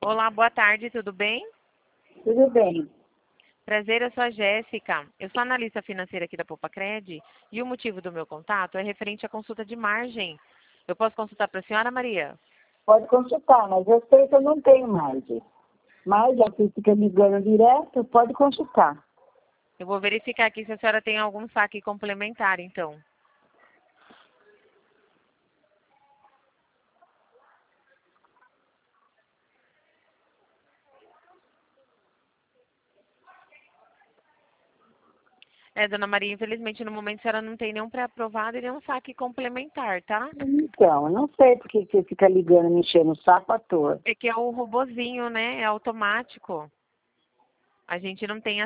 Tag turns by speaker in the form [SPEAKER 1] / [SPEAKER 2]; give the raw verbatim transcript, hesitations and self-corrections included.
[SPEAKER 1] Olá, boa tarde, tudo bem?
[SPEAKER 2] Tudo bem.
[SPEAKER 1] Prazer, eu sou a Jéssica. Eu sou analista financeira aqui da Poupa-Cred e o motivo do meu contato é referente à consulta de margem. Eu posso consultar para a senhora, Maria?
[SPEAKER 2] Pode consultar, mas eu sei que eu não tenho margem. Mas já que fica ligando direto, pode consultar.
[SPEAKER 1] Eu vou verificar aqui se a senhora tem algum saque complementar, então. É, dona Maria, infelizmente no momento a senhora não tem nenhum pré-aprovado e nenhum saque complementar, tá?
[SPEAKER 2] Então, eu não sei porque que você fica ligando, me enchendo o saco à toa.
[SPEAKER 1] É que é o robozinho, né? É automático. A gente não tem